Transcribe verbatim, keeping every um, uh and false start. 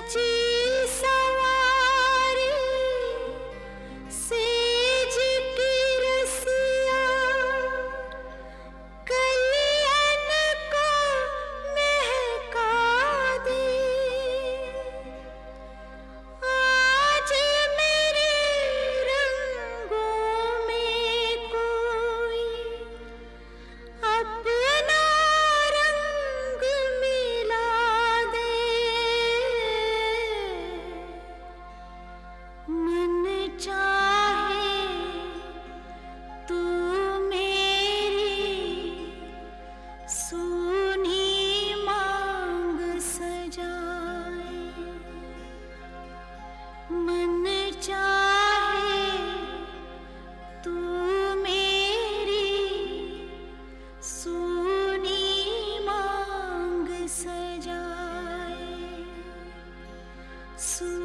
सजी सवारी सेज की रसिया कलियन को महका दे। आज मेरे रंगों में कोई अपना रंग मिला दे। मन चाहे तू मेरी सूनी मांग सजाए। मन चाहे तू मेरी सूनी मांग सजाए।